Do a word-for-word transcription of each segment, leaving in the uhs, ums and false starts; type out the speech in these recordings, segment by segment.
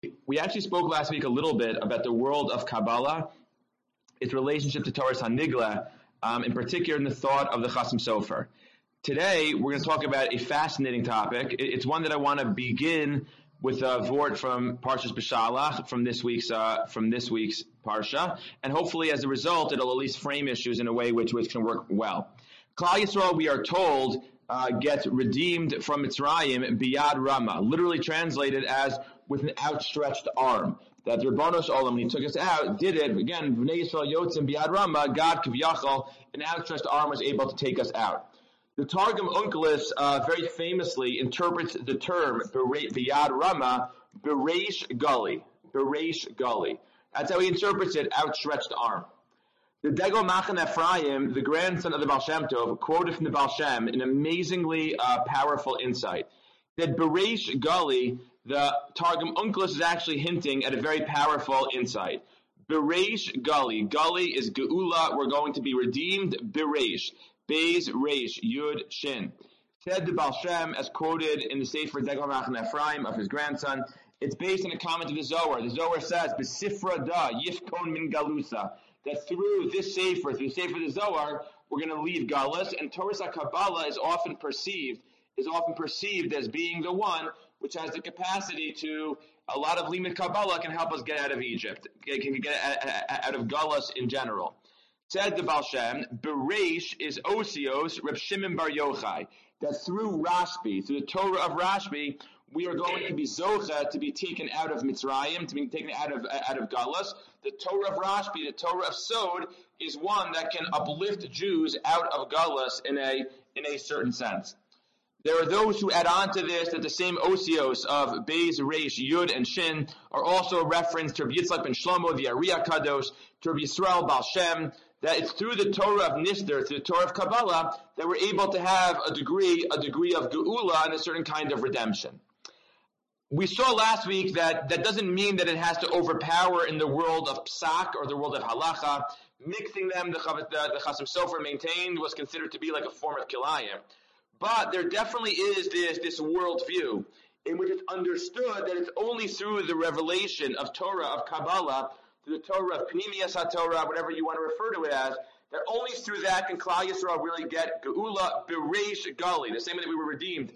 We actually spoke last week a little bit about the world of Kabbalah, its relationship to Torah Hanigla, um, in particular in the thought of the Chasam Sofer. Today, we're going to talk about a fascinating topic. It's one that I want to begin with a vort from Parshas Beshalach, from this week's uh, from this week's parsha, and hopefully, as a result, it'll at least frame issues in a way which which can work well. Klal Yisrael, we are told, uh, gets redeemed from Mitzrayim biyad Rama, literally translated as with an outstretched arm. That the Rebbeinu Shalom, when He took us out, did it again. Bnei Yisrael yotzim biyad Rama, God Kiviyachal, an outstretched arm was able to take us out. The Targum Onkelos uh, very famously interprets the term biyad Rama, bereish gali, bereish gali. That's how he interprets it, outstretched arm. The Degel Machan Ephraim, the grandson of the Baal Shem Tov, quoted from the Baal Shem an amazingly uh, powerful insight. That bereish gali, the Targum Onkelos is actually hinting at a very powerful insight. Bereish gali, gali is geula, we're going to be redeemed, bereish. Beis, Reish, Yud, Shin. Said the Baal Shem, as quoted in the Sefer Degel Machan Ephraim of his grandson, it's based on a comment of the Zohar. The Zohar says, B'sifra da, yifkon min galusa, that through this Sefer, through the Sefer of the Zohar, we're going to leave Galus, and Torah HaKabbalah is often perceived, is often perceived as being the one which has the capacity to, a lot of Limit Kabbalah can help us get out of Egypt, can get out of Galus in general. Said the Baal Shem, Bereish is Osios, Reb Shimon Bar Yochai, that through Rashbi, through the Torah of Rashbi, we are going to be Zocha, to be taken out of Mitzrayim, to be taken out of out of Galus. The Torah of Rashbi, the Torah of Sod, is one that can uplift Jews out of Galus in a in a certain sense. There are those who add on to this that the same osios of Beis, Reish, Yud, and Shin are also a reference to Rabbi Yitzchak ben Shlomo, the Ari HaKadosh, to Rabbi Yisrael Baal Shem, that it's through the Torah of Nistar, through the Torah of Kabbalah, that we're able to have a degree, a degree of Geula and a certain kind of redemption. We saw last week that that doesn't mean that it has to overpower in the world of Psak or the world of Halacha. Mixing them, the, the, the Chasam Sofer maintained, was considered to be like a form of Kilayim. But there definitely is this, this worldview in which it's understood that it's only through the revelation of Torah, of Kabbalah, through the Torah of Pnimiyas HaTorah, whatever you want to refer to it as, that only through that can Klal Yisrael really get Geula Bereish Gali, the same way that we were redeemed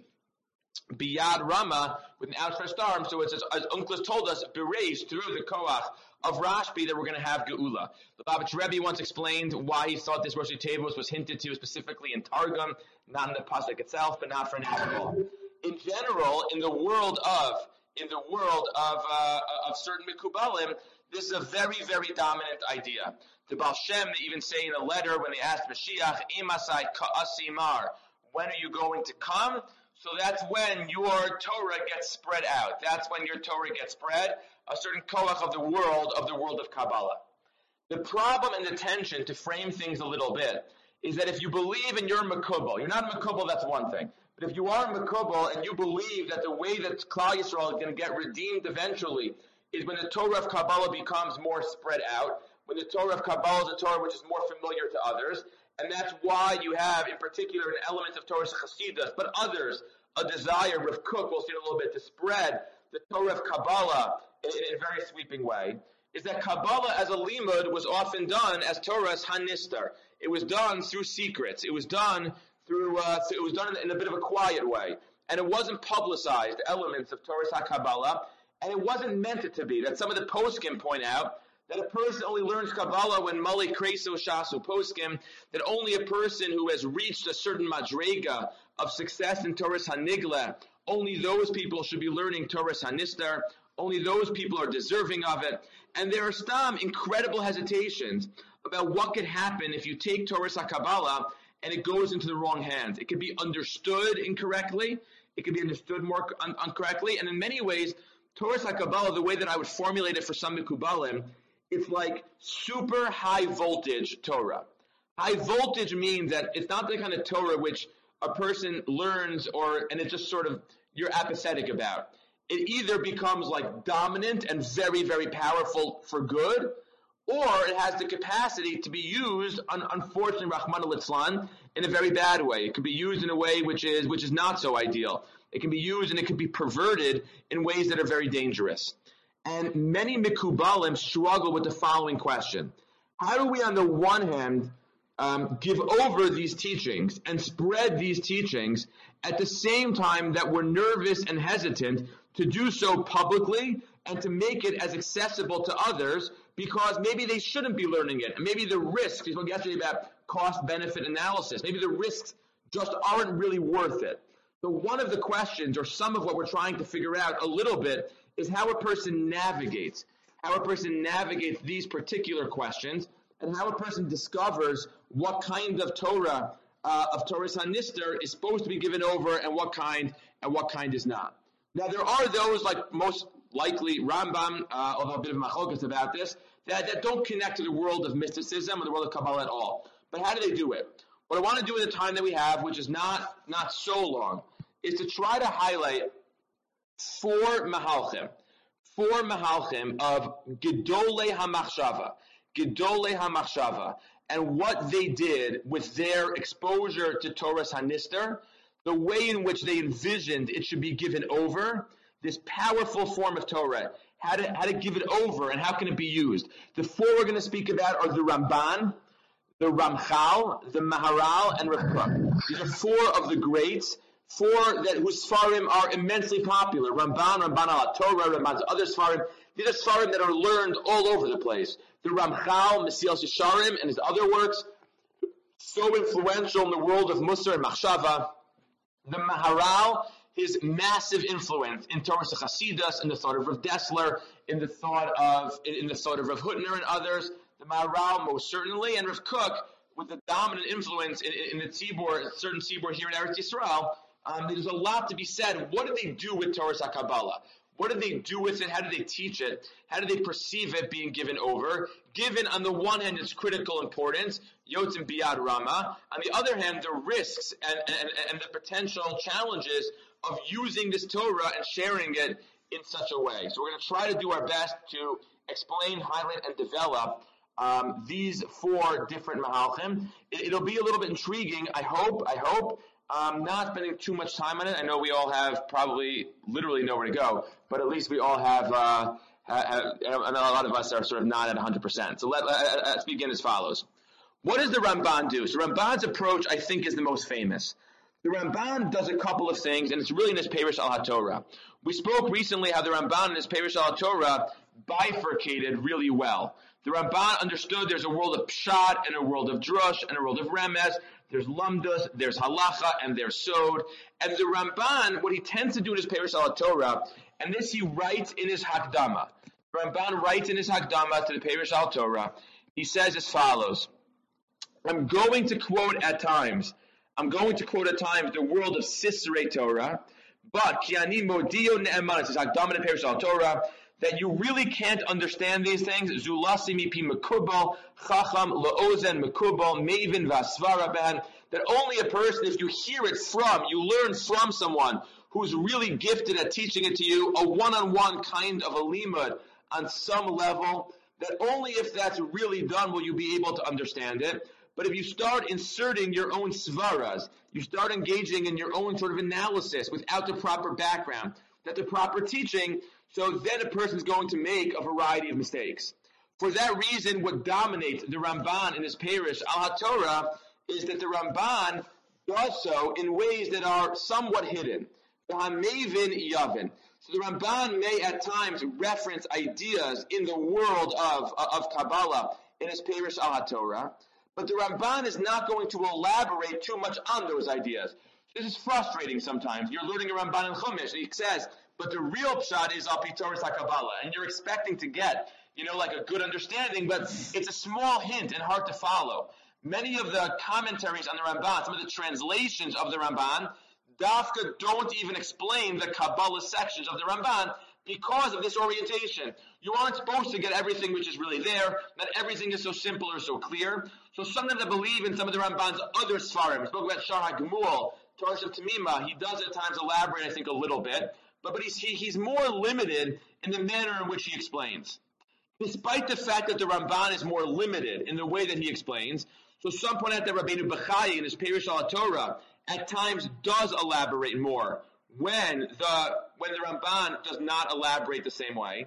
biyad Rama, with an outstretched arm. So it's as, as Onkelos told us, Bereish, through the Koach of Rashbi, that we're going to have Geula. The Lubavitch Rebbe once explained why he thought this Rosh Tevos was hinted to specifically in Targum, not in the pasuk itself, but not for an example. In general, in the world of in the world of uh, of certain Mekubalim, this is a very, very dominant idea. The Baal Shem, they even say in a letter when they asked Mashiach, Imasai Ka'asimar, when are you going to come? So that's when your Torah gets spread out. That's when your Torah gets spread, a certain koach of the world, of the world of Kabbalah. The problem and the tension, to frame things a little bit, is that if you believe in your Mekubal, you're not Mekubal, that's one thing. But if you are Mekubal and you believe that the way that Klal Yisrael is going to get redeemed eventually is when the Torah of Kabbalah becomes more spread out, when the Torah of Kabbalah is a Torah which is more familiar to others, and that's why you have, in particular, an element of Torah Chassidus, but others, a desire, Rav Kook, we'll see in a little bit, to spread the Torah of Kabbalah in, in a very sweeping way, is that Kabbalah as a limud was often done as Torah's Hanistar. It was done through secrets. It was done through, uh, it was done in a bit of a quiet way. And it wasn't publicized, elements of Torah's HaKabbalah, and it wasn't meant it to be. That some of the poskim point out that a person only learns Kabbalah when Mali Kreso Shasu Poskim, that only a person who has reached a certain madrega of success in Torah's Hanigla, only those people should be learning Torah's Hanistar, only those people are deserving of it. And there are some incredible hesitations about what could happen if you take Torah's HaKabbalah and it goes into the wrong hands. It could be understood incorrectly, it could be understood more un- incorrectly, and in many ways, Torah's HaKabbalah, the way that I would formulate it for some Mekubalim, it's like super high voltage Torah. High voltage means that it's not the kind of Torah which a person learns or, and it's just sort of, you're apathetic about. It either becomes like dominant and very, very powerful for good, or it has the capacity to be used, un- unfortunately, Rahman al-Islam, in a very bad way. It can be used in a way which is, which is not so ideal. It can be used and it can be perverted in ways that are very dangerous. And many Mikubalim struggle with the following question. How do we, on the one hand, um, give over these teachings and spread these teachings at the same time that we're nervous and hesitant to do so publicly and to make it as accessible to others because maybe they shouldn't be learning it. And maybe the risks, we spoke yesterday about cost-benefit analysis, maybe the risks just aren't really worth it. So one of the questions, or some of what we're trying to figure out a little bit, is how a person navigates, how a person navigates these particular questions, and how a person discovers what kind of Torah, uh, of Torah's Hanister is supposed to be given over and what kind, and what kind is not. Now there are those, like most likely Rambam, uh, although a bit of machlokas about this, that, that don't connect to the world of mysticism or the world of Kabbalah at all. But how do they do it? What I want to do in the time that we have, which is not, not so long, is to try to highlight four mahalchim, four mahalchim of Gedolei HaMachshava, Gedolei HaMachshava, and what they did with their exposure to Torah's Hanister, the way in which they envisioned it should be given over, this powerful form of Torah, how to, how to give it over and how can it be used. The four we're going to speak about are the Ramban, the Ramchal, the Maharal, and Rav Kook. These are four of the greats, four that whose Sfarim are immensely popular. Ramban, Ramban al Torah, Ramban's other Sfarim. These are Sfarim that are learned all over the place. The Ramchal, Mesilas Yesharim, and his other works, so influential in the world of Musar and Machshava. The Maharal, his massive influence in Torah Chasidus, in the thought of Rav Dessler, in the thought of in, in the thought of Rav Hutner and others. The Maharal most certainly, and Rav Kook with the dominant influence in, in, in the Tzibor, certain Tzibor here in Eretz Yisrael. Um, there's a lot to be said. What do they do with Torah HaKabbalah? What do they do with it? How do they teach it? How do they perceive it being given over? Given, on the one hand, its critical importance, Yotzim Biyad Rama. On the other hand, the risks and, and, and the potential challenges of using this Torah and sharing it in such a way. So we're going to try to do our best to explain, highlight, and develop um, these four different Mahalchim. It, it'll be a little bit intriguing, I hope, I hope. Um, not spending too much time on it. I know we all have probably literally nowhere to go, but at least we all have, uh, have I know a lot of us are sort of not at one hundred percent. So let, let, let's begin as follows. What does the Ramban do? So Ramban's approach, I think, is the most famous. The Ramban does a couple of things, and it's really in his Perush al HaTorah. We spoke recently how the Ramban in his Perush al HaTorah bifurcated really well. The Ramban understood there's a world of Pshat and a world of Drush and a world of Remez. There's Lamdus, there's Halacha, and there's Sod. And the Ramban, what he tends to do in his Perush al HaTorah, and this he writes in his Hakdama. The Ramban writes in his Hakdama to the Perush al HaTorah. He says as follows. I'm going to quote at times, I'm going to quote at times the world of Sisrei Torah, but Kiani Modio Ne'eman, it says Hakdama to Perush al HaTorah, that you really can't understand these things. Zulasi mipi mekubal, chacham la'ozen mekubal, maven vasvara ben. That only a person, if you hear it from, you learn from someone who's really gifted at teaching it to you, a one-on-one kind of a limud on some level, that only if that's really done will you be able to understand it. But if you start inserting your own svaras, you start engaging in your own sort of analysis without the proper background, without the proper teaching, so then a person's going to make a variety of mistakes. For that reason, what dominates the Ramban in his Perush al HaTorah is that the Ramban does so in ways that are somewhat hidden. The Hamavin Yavin. So the Ramban may at times reference ideas in the world of, of Kabbalah in his Perush al HaTorah, but the Ramban is not going to elaborate too much on those ideas. This is frustrating sometimes. You're learning a Ramban in Chumash, and he says, but the real pshat is al pi Torah HaKabbalah, and you're expecting to get, you know, like a good understanding, but it's a small hint and hard to follow. Many of the commentaries on the Ramban, some of the translations of the Ramban, Dafka don't even explain the Kabbalah sections of the Ramban because of this orientation. You aren't supposed to get everything which is really there. Not everything is so simple or so clear. So sometimes I believe in some of the Ramban's other Sfarim. We spoke about Shar HaGemul, Torah of Tamima. He does at times elaborate, I think, a little bit. But, but he's, he, he's more limited in the manner in which he explains. Despite the fact that the Ramban is more limited in the way that he explains, so some point out that Rabbeinu Bechai in his Perush al HaTorah at times does elaborate more when the when the Ramban does not elaborate the same way.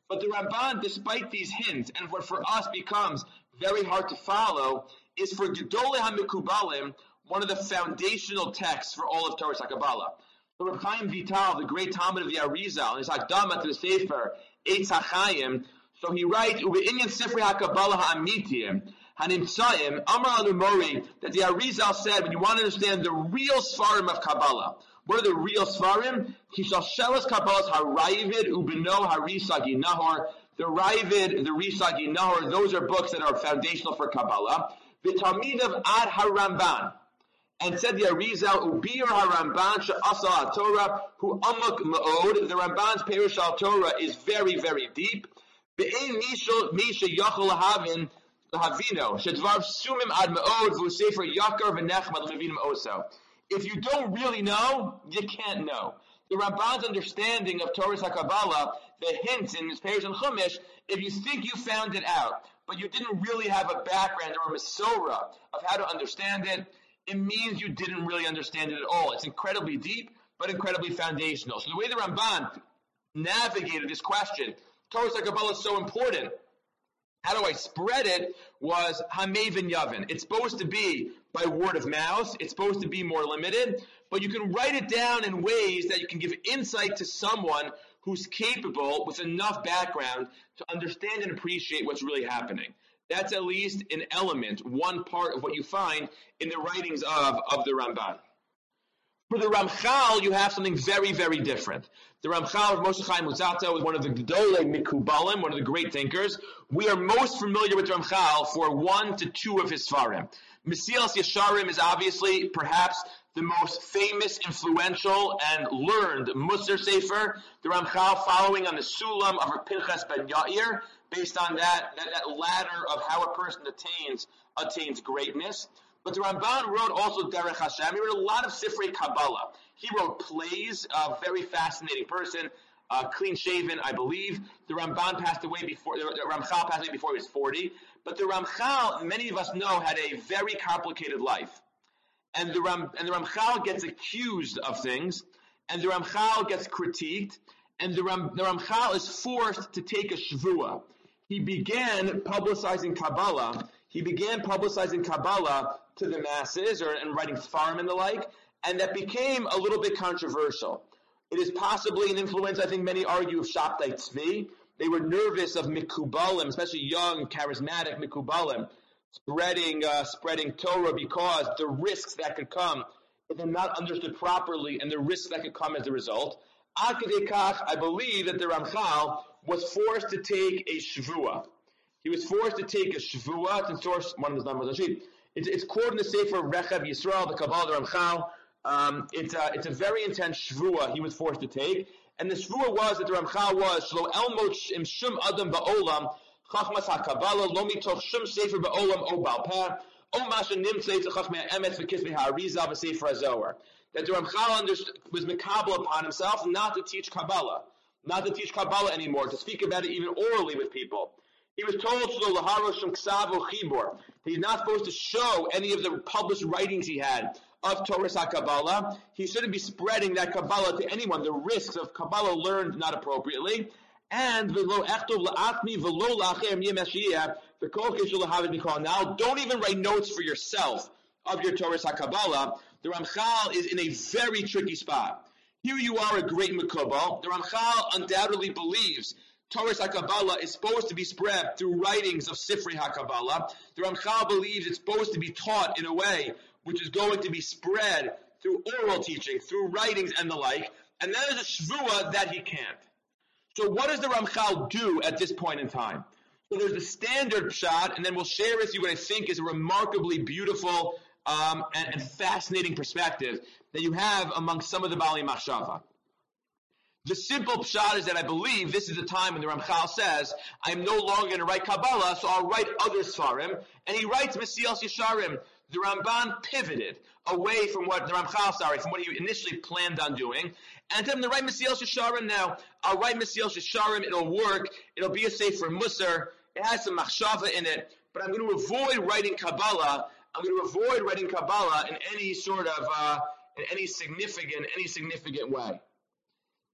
But the Ramban, despite these hints, and what for us becomes very hard to follow, is for Gedolei HaMikubalim, one of the foundational texts for all of Torah HaKabbalah. So Reb Chaim Vital, the great Talmud of the Arizal, in his Hakdama to the Sefer Eitz HaChaim, so he writes, Ube'inyan Sifrei HaKabbalah HaAmitiyim, Hanimtzayim, Amar Al-Mori, that the Arizal said, when you want to understand the real Sfarim of Kabbalah, what are the real Sfarim? Kishalshelas Kabbalah's HaRavid, Ubeno, HaRisagi Nahor, the Ravid, the Risagi Nahor, those are books that are foundational for Kabbalah. V'Talmidav Ad HaRamban, and said the Arizal, Ubir HaRamban she'asa HaTorah, hu amuk ma'od, the Ramban's Perush al-Torah is very, very deep. Ve'ein misha yachol lahavin, lahavino, she'dvar sumim ad ma'od, v'usefer yakar v'nechmad levinim oso. If you don't really know, you can't know. The Ramban's understanding of Torah HaKabbalah, the hints in his Perush and Chumash, if you think you found it out, but you didn't really have a background or a Masorah of how to understand it, it means you didn't really understand it at all. It's incredibly deep, but incredibly foundational. So the way the Ramban navigated this question, Torah HaKabbalah is so important, how do I spread it, was Hamevin Yavin. It's supposed to be by word of mouth. It's supposed to be more limited, but you can write it down in ways that you can give insight to someone who's capable with enough background to understand and appreciate what's really happening. That's at least an element, one part of what you find in the writings of, of the Ramban. For the Ramchal, you have something very, very different. The Ramchal of Moshe Chaim Luzzatto is one of the Gedolei Mikubalim, one of the great thinkers. We are most familiar with Ramchal for one to two of his Sfarim. Mesilas Yesharim is obviously perhaps the most famous, influential, and learned Musar Sefer. The Ramchal following on the Sulam of Pinchas ben Yair, based on that, that, that ladder of how a person attains attains greatness. But the Ramban wrote also Derech Hashem. He wrote a lot of Sifrei Kabbalah. He wrote plays, a very fascinating person, uh, clean-shaven, I believe. The Ramban passed away before, the Ramchal passed away before he was forty. But the Ramchal, many of us know, had a very complicated life. And the, Ram, and the Ramchal gets accused of things, and the Ramchal gets critiqued, and the, Ram, the Ramchal is forced to take a shvuah. He began publicizing Kabbalah. He began publicizing Kabbalah to the masses, or and writing Sfarim and the like, and that became a little bit controversial. It is possibly an influence, I think many argue, of Shabtai Tzvi. They were nervous of Mikubalim, especially young, charismatic Mikubalim, spreading uh, spreading Torah, because the risks that could come if they're not understood properly, and the risks that could come as a result. Ad kedei kach, I believe that the Ramchal was forced to take a shvuah. He was forced to take a shvuah. It's in source, one of his numbers on sheet. It's, it's quoted in the Sefer Rechav Yisrael, the Kabbalah, the Ramchal. Um, it's, a, it's a very intense shvuah he was forced to take. And the shvuah was that the Ramchal was, Shlo elmot im shum adam ba'olam, chachmas ha'kabbalah, lo mitoch shum sefer ba'olam o bal peh, o masha nimtzei tzachachmei ha'emet v'kismei ha'arizal v'sefer ha'zohar. That the Ramchal understood, was mikabel upon himself not to teach Kabbalah, not to teach Kabbalah anymore, to speak about it even orally with people. He was told he's not supposed to show any of the published writings he had of Torah HaKabbalah. He shouldn't be spreading that Kabbalah to anyone, the risks of Kabbalah learned not appropriately. And now, don't even write notes for yourself of your Torah HaKabbalah. The Ramchal is in a very tricky spot. Here you are, a great Mekubal. The Ramchal undoubtedly believes Torah HaKabbalah is supposed to be spread through writings of Sifrei HaKabbalah. The Ramchal believes it's supposed to be taught in a way which is going to be spread through oral teaching, through writings and the like, and that is a shvuah that he can't. So what does the Ramchal do at this point in time? So there's the standard pshat, and then we'll share with you what I think is a remarkably beautiful um, and, and fascinating perspective that you have among some of the Bali Machshava. The simple pshat is that I believe this is the time when the Ramchal says, I'm no longer going to write Kabbalah, so I'll write other Sfarim. And he writes Mesilas Yesharim. The Ramban pivoted away from what the Ramchal, sorry, from what he initially planned on doing, and told him to write Mesilas Yesharim now. I'll write Mesilas Yesharim, it'll work, it'll be a Sefer Musar, it has some Machshava in it, but I'm going to avoid writing Kabbalah, I'm going to avoid writing Kabbalah in any sort of, uh, in any significant, any significant way.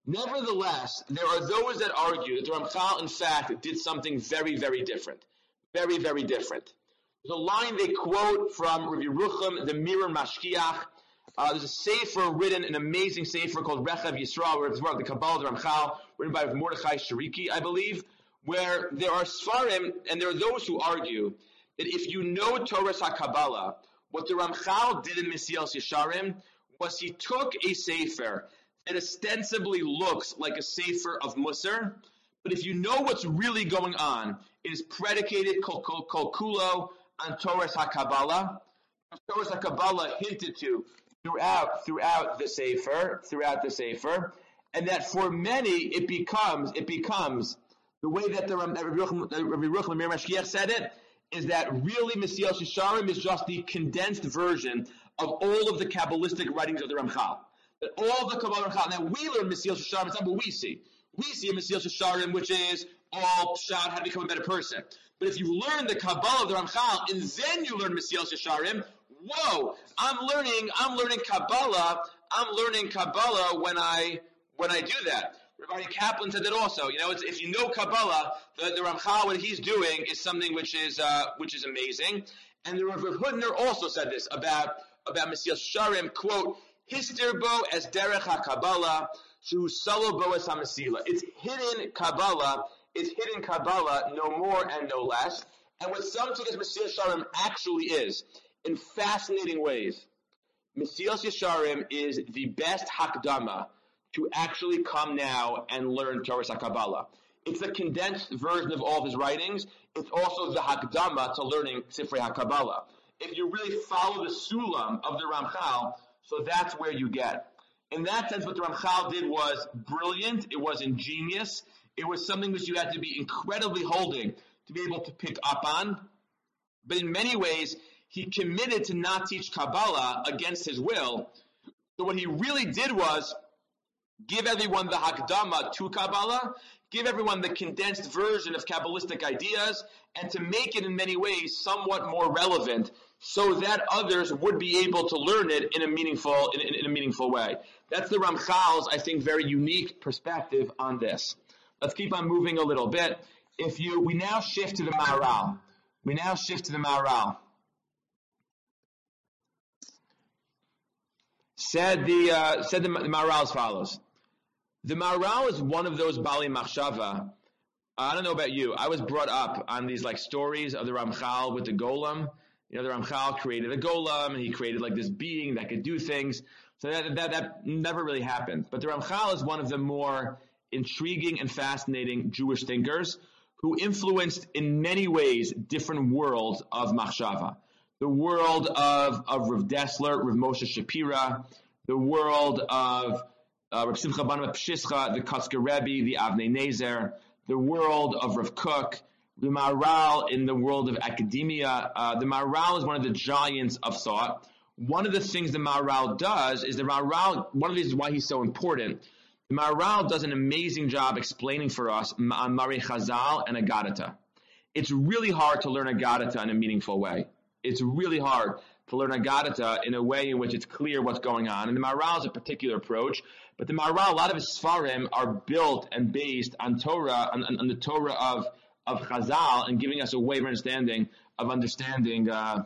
Nevertheless, there are those that argue that the Ramchal, in fact, did something very, very different. Very, very different. There's a line they quote from Rabbi Yerucham, the Mirror Mashkiach. Uh, there's a sefer written, an amazing sefer called Rechav Yisrael, where it's about the Kabbalah of the Ramchal, written by Mordechai Shariki, I believe, where there are Sfarim, and there are those who argue that if you know Torah's HaKabbalah, what the Ramchal did in Mesilas Yesharim was he took a sefer that ostensibly looks like a sefer of Musar, but if you know what's really going on, it is predicated kol, kol, kol kulo on Torah's HaKabbalah. Torah's HaKabbalah hinted to throughout throughout the sefer, throughout the sefer, and that for many it becomes it becomes the way that the Rabbi Yerucham Mir Mashkiach said it is that really Mesilas Yesharim is just the condensed version of all of the Kabbalistic writings of the Ramchal. That all the Kabbalah Ramchal. Now we learn Mesilas Yesharim. It's not what we see. We see a Mesilas Yesharim, which is all pshat, how to become a better person. But if you learn the Kabbalah of the Ramchal and then you learn Mesilas Yesharim, whoa! I'm learning. I'm learning Kabbalah. I'm learning Kabbalah when I when I do that. Rabbi Kaplan said that also. You know, it's, if you know Kabbalah, the, the Ramchal, what he's doing is something which is uh, which is amazing. And the Rav Hutner also said this about about Mesilas Yesharim. Quote: "Histerbo as derech HaKabbalah, shu salo bo es HaMesila." It's hidden Kabbalah. It's hidden Kabbalah, no more and no less. And what some think as Mesilas Yesharim actually is, in fascinating ways, Mesilas Yesharim is the best hakdama to actually come now and learn Torah's HaKabbalah. It's the condensed version of all of his writings. It's also the hakdama to learning Sifrei HaKabbalah. If you really follow the sulam of the Ramchal, so that's where you get. In that sense, what the Ramchal did was brilliant. It was ingenious. It was something which you had to be incredibly holding to be able to pick up on. But in many ways, he committed to not teach Kabbalah against his will. So what he really did was give everyone the Hakdama to Kabbalah, give everyone the condensed version of Kabbalistic ideas, and to make it in many ways somewhat more relevant so that others would be able to learn it in a meaningful in, in, in a meaningful way. That's the Ramchal's, I think, very unique perspective on this. Let's keep on moving a little bit. If you, we now shift to the Maharal. We now shift to the Maharal. Said the uh, said the, the Maharal as follows. The Maharal is one of those Bali Machshava. I don't know about you. I was brought up on these like stories of the Ramchal with the Golem. You know, the Ramchal created a Golem, and he created like this being that could do things. So that that, that never really happened. But the Ramchal is one of the more intriguing and fascinating Jewish thinkers who influenced in many ways different worlds of Machshava. The world of, of Rav Dessler, Rav Moshe Shapira, the world of uh, Rav Simcha Bar Pshischa, the Kotzker Rebbe, the Avnei Nezer, the world of Rav Kook, the Maharal in the world of academia. Uh, the Maharal is one of the giants of thought. One of the things the Maharal does is the Maharal, one of the reasons why he's so important, the Maharal does an amazing job explaining for us Ma'amari Chazal and Agadata. It's really hard to learn Agadata in a meaningful way. It's really hard to learn Agadata in a way in which it's clear what's going on. And the Maharal is a particular approach, but the Maharal, a lot of his Sfarim are built and based on Torah, on, on, on the Torah of, of Chazal, and giving us a way of understanding, of understanding uh,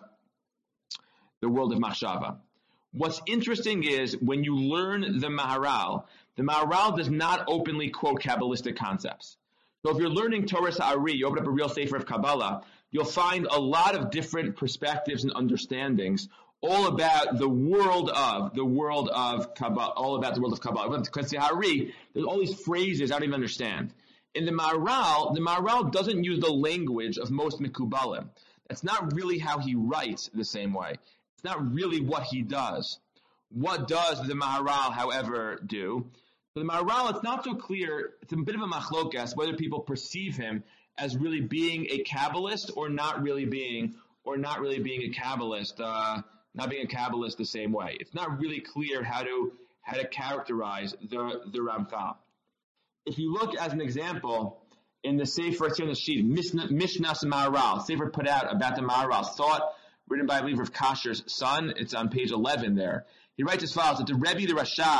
the world of Machshava. What's interesting is when you learn the Maharal, the Maharal does not openly quote Kabbalistic concepts. So if you're learning Torah Sa'ari, you open up a real sefer of Kabbalah, you'll find a lot of different perspectives and understandings all about the world of, the world of Kabbalah, all about the world of Kabbalah. Because Sa'ari, there's all these phrases I don't even understand. In the Maharal, the Maharal doesn't use the language of most Mekubalim. That's not really how he writes the same way. It's not really what he does. What does the Maharal, however, do? For the Maharal, it's not so clear. It's a bit of a machlokas whether people perceive him as really being a Kabbalist or not really being, or not really being a Kabbalist, uh, not being a Kabbalist the same way. It's not really clear how to how to characterize the the Ramchal. If you look as an example in the Sefer it's here on the sheet, Mishnas Maharal, Sefer put out about the Maharal, thought written by I believe Rav Kasher's son. It's on page eleven there. He writes as follows: that the Rebbe, the Rashab,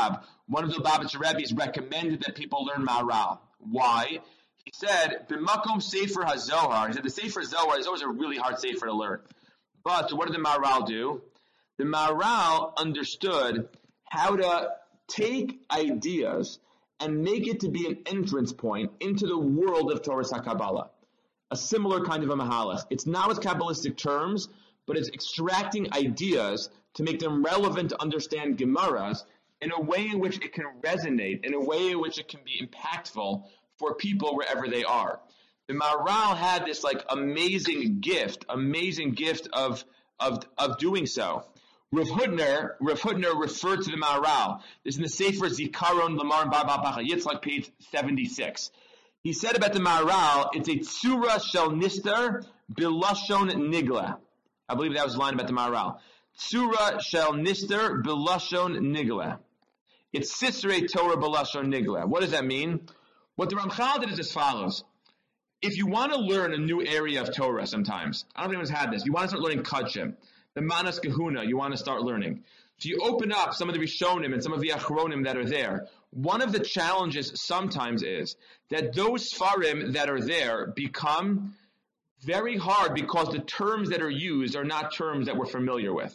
one of the Lubavitcher Rebbe's recommended that people learn Maharal. Why? He said, "B'makom Sefer HaZohar." He said the Sefer Zohar is always a really hard Sefer to learn. But so what did the Maharal do? The Maharal understood how to take ideas and make it to be an entrance point into the world of Torah HaKabbalah. A similar kind of a mahalach. It's not with Kabbalistic terms, but it's extracting ideas to make them relevant to understand Gemaras in a way in which it can resonate, in a way in which it can be impactful for people wherever they are. The Maharal had this like amazing gift, amazing gift of of of doing so. Rav Hutner, Rav Hutner referred to the Maharal. This is in the Sefer Zikaron Lamar and Bar Bacha Yitzchak, page seventy-six. He said about the Maharal, it's a tzura shel nister bilashon nigla. I believe that was the line about the Maharal. Tzura shel nister bilashon nigla. It's Sisrei Torah bilashon nigla. What does that mean? What the Ramchal did is as follows. If you want to learn a new area of Torah sometimes, I don't know if anyone's had this, you want to start learning Kudshim, the Manas Kahuna, you want to start learning. So you open up some of the Rishonim and some of the Achronim that are there. One of the challenges sometimes is that those Sfarim that are there become very hard because the terms that are used are not terms that we're familiar with.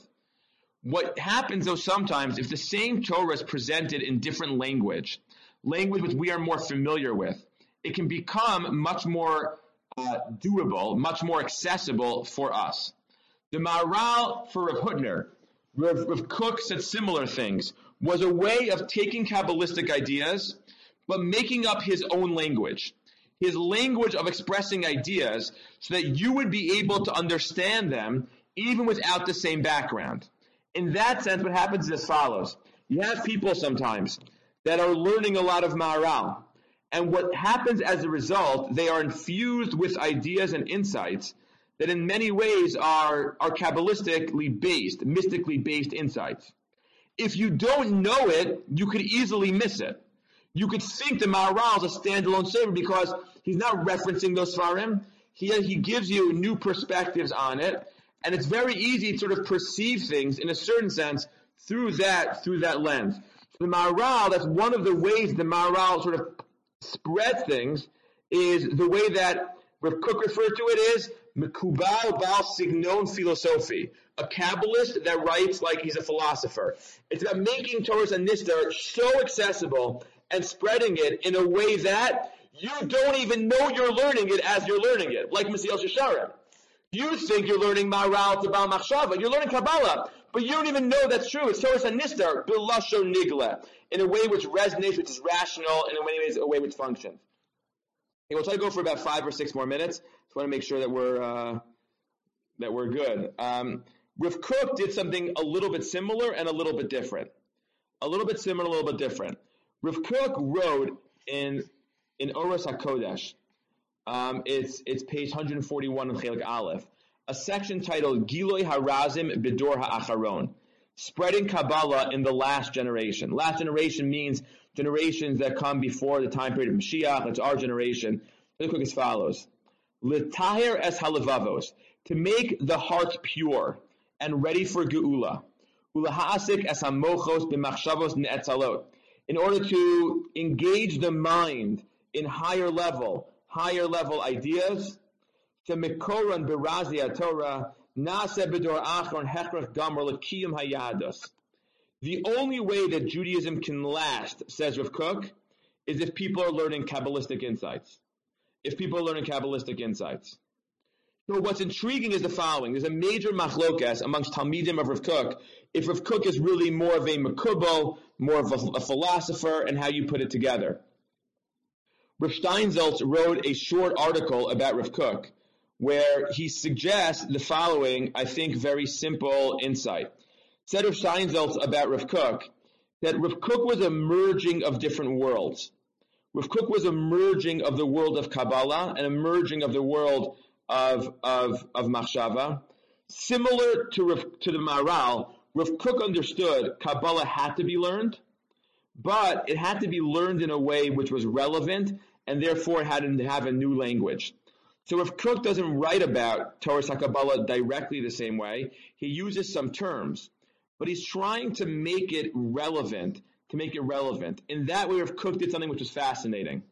What happens though sometimes, if the same Torah is presented in different language, language which we are more familiar with, it can become much more uh, doable, much more accessible for us. The Maharal for Rav Hutner, Rav, Rav Kook said similar things, was a way of taking Kabbalistic ideas, but making up his own language. His language of expressing ideas so that you would be able to understand them even without the same background. In that sense, what happens is as follows. You have people sometimes that are learning a lot of Maharal. And what happens as a result, they are infused with ideas and insights that in many ways are, are Kabbalistically based, mystically based insights. If you don't know it, you could easily miss it. You could think the Maharal is a standalone sefer because he's not referencing those Sfarim. He, he gives you new perspectives on it, and it's very easy to sort of perceive things in a certain sense through that, through that lens. So the Maharal, that's one of the ways the Maharal sort of spread things, is the way that Rav Kook referred to it is Mekubal Bal Signon Philosophy, a Kabbalist that writes like he's a philosopher. It's about making Torah and Nistar so accessible and spreading it in a way that you don't even know you're learning it as you're learning it, like Mesilas Yesharim. You think you're learning Maharal to Baal Machshava, you're learning Kabbalah, but you don't even know that's true. It's Torah and Nistar, Bilashon Nigla, in a way which resonates, which is rational, in a way, a way which functions. Okay, we'll try to go for about five or six more minutes. Just want to make sure that we're uh, that we're good. Um, Rav Kook did something a little bit similar and a little bit different. A little bit similar, a little bit different. Rav Kook wrote in in Oros HaKodesh, um, it's it's page one forty-one in Chelik Aleph, a section titled Giloi Harazim Bidor Ha'acharon, spreading Kabbalah in the last generation. Last generation means generations that come before the time period of Mashiach. That's our generation. Really quick as follows. L'taher es halavavos, to make the heart pure and ready for geula. Ulahasik es hamochos b'machshavos ne'etzalot, in order to engage the mind in higher level, higher level ideas. To mikoran b'razi Torah, nase b'dor achron hechrach gamor l'kiyum hayados. The only way that Judaism can last, says Rav Kook, is if people are learning Kabbalistic insights. If people are learning Kabbalistic insights. So what's intriguing is the following. There's a major machlokas amongst Talmidim of Rav Kook, if Rav Kook is really more of a makubal, more of a, a philosopher, and how you put it together. Rav Steinsaltz wrote a short article about Rav Kook, where he suggests the following, I think, very simple insight. Said Rav Steinsaltz about Rav Kook, that Rav Kook was a merging of different worlds. Rav Kook was a merging of the world of Kabbalah and a merging of the world of of of Machshava. Similar to Rav, to the Maharal, Rav Kook understood Kabbalah had to be learned, but it had to be learned in a way which was relevant, and therefore it had to have a new language. So Rav Kook doesn't write about Torah HaKabbalah directly the same way. He uses some terms, but he's trying to make it relevant to make it relevant. In that way, Rav Kook did something which was fascinating.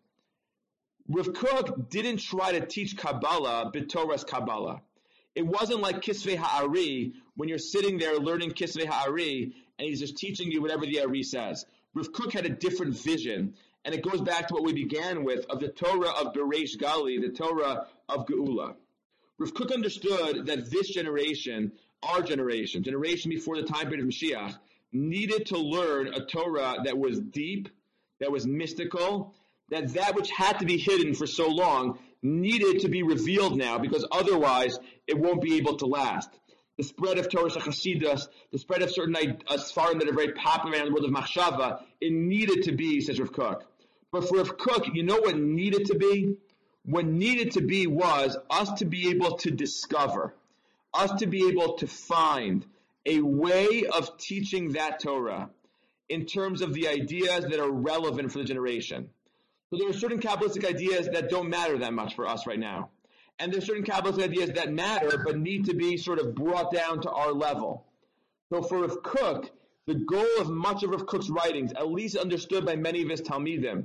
Rav Kook didn't try to teach Kabbalah b'Torah's Kabbalah. It wasn't like Kisvei Ha'ari, when you're sitting there learning Kisvei Ha'ari, and he's just teaching you whatever the Ari says. Rav Kook had a different vision, and it goes back to what we began with, of the Torah of Bereish Gali, the Torah of Geula. Rav Kook understood that this generation, our generation, generation before the time period of Mashiach, needed to learn a Torah that was deep, that was mystical, that that which had to be hidden for so long needed to be revealed now, because otherwise it won't be able to last. The spread of Torah Chasidus, the spread of certain uh, Sfarim that are very popular in the world of Machshava, it needed to be, says Rav Kook. But for Rav Kook, you know what needed to be? What needed to be was us to be able to discover, us to be able to find a way of teaching that Torah in terms of the ideas that are relevant for the generation. So there are certain Kabbalistic ideas that don't matter that much for us right now. And there are certain Kabbalistic ideas that matter but need to be sort of brought down to our level. So for Rav Kook, the goal of much of Rav Kook's writings, at least understood by many of his Talmidim,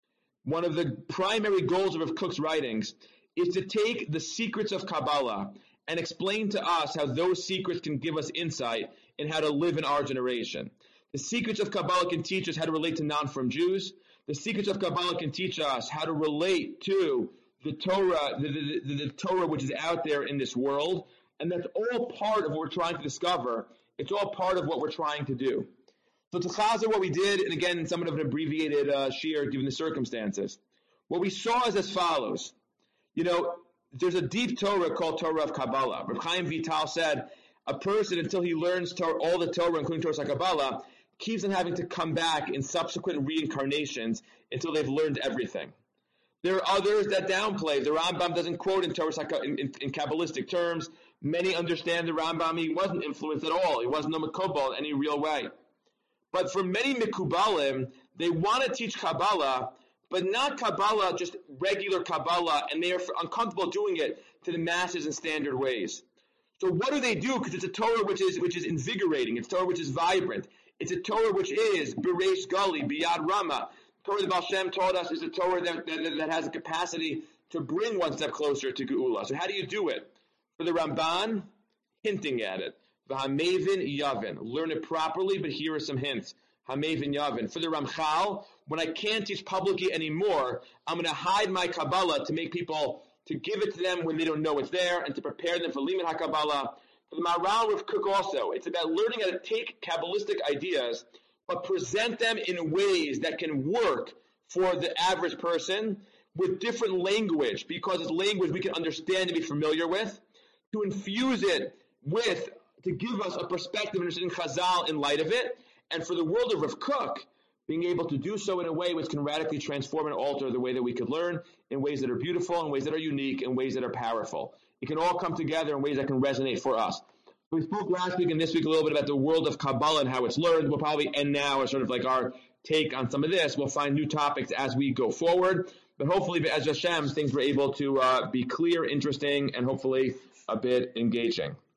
one of the primary goals of Rav Kook's writings is to take the secrets of Kabbalah and explain to us how those secrets can give us insight in how to live in our generation. The secrets of Kabbalah can teach us how to relate to non-from Jews. The secrets of Kabbalah can teach us how to relate to the Torah, the, the, the, the Torah which is out there in this world. And that's all part of what we're trying to discover. It's all part of what we're trying to do. So to chazer what we did, and again, in somewhat of an abbreviated uh, shiur given the circumstances, what we saw is as follows. You know, there's a deep Torah called Torah of Kabbalah. Reb Chaim Vital said, a person, until he learns Torah, all the Torah, including Torah of Kabbalah, keeps on having to come back in subsequent reincarnations until they've learned everything. There are others that downplay. The Rambam doesn't quote in Torah in, in, in Kabbalistic terms. Many understand the Rambam, he wasn't influenced at all. He wasn't a Mekubal in any real way. But for many Mekubalim, they want to teach Kabbalah, but not Kabbalah, just regular Kabbalah, and they are uncomfortable doing it to the masses in standard ways. So what do they do? Because it's a Torah which is which is invigorating. It's Torah which is vibrant. It's a Torah which is Bereish Gali, Biyad Rama. Torah the Baal Shem taught us is a Torah that, that, that has a capacity to bring one step closer to Geula. So how do you do it? For the Ramban, hinting at it. V'hamevin Yavin. Learn it properly, but here are some hints. Hamevin Yavin. For the Ramchal, when I can't teach publicly anymore, I'm going to hide my Kabbalah to make people, to give it to them when they don't know it's there, and to prepare them for Limud HaKabbalah. For the Maharal Rav Kook also, it's about learning how to take Kabbalistic ideas, but present them in ways that can work for the average person with different language, because it's language we can understand and be familiar with, to infuse it with, to give us a perspective and understanding Chazal in light of it, and for the world of Rav Kook, being able to do so in a way which can radically transform and alter the way that we could learn, in ways that are beautiful, in ways that are unique, in ways that are powerful. It can all come together in ways that can resonate for us. We spoke last week and this week a little bit about the world of Kabbalah and how it's learned. We'll probably end now as sort of like our take on some of this. We'll find new topics as we go forward. But hopefully, as Hashem, things were able to uh, be clear, interesting, and hopefully a bit engaging.